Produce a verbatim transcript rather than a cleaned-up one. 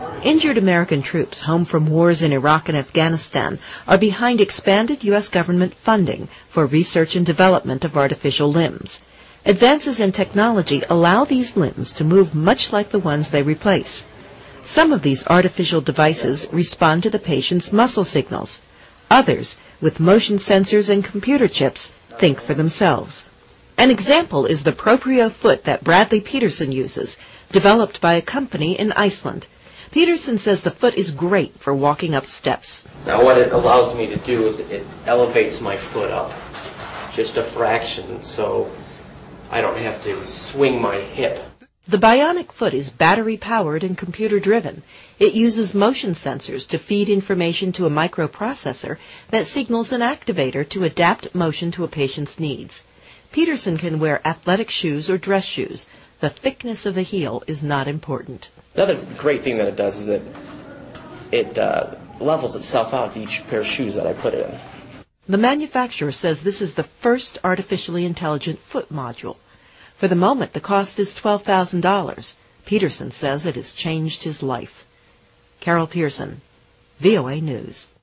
Injured American troops home from wars in Iraq and Afghanistan are behind expanded U S government funding for research and development of artificial limbs. Advances in technology allow these limbs to move much like the ones they replace. Some of these artificial devices respond to the patient's muscle signals. Others, with motion sensors and computer chips, think for themselves. An example is the Proprio foot that Bradley Peterson uses, developed by a company in Iceland. Peterson says the foot is great for walking up steps. Now what it allows me to do is it elevates my foot up just a fraction, so I don't have to swing my hip. The bionic foot is battery-powered and computer-driven. It uses motion sensors to feed information to a microprocessor that signals an activator to adapt motion to a patient's needs. Peterson can wear athletic shoes or dress shoes. The thickness of the heel is not important. Another great thing that it does is that it uh, levels itself out to each pair of shoes that I put it in. The manufacturer says this is the first artificially intelligent foot module. For the moment, the cost is twelve thousand dollars. Peterson says it has changed his life. Carol Pearson, V O A News.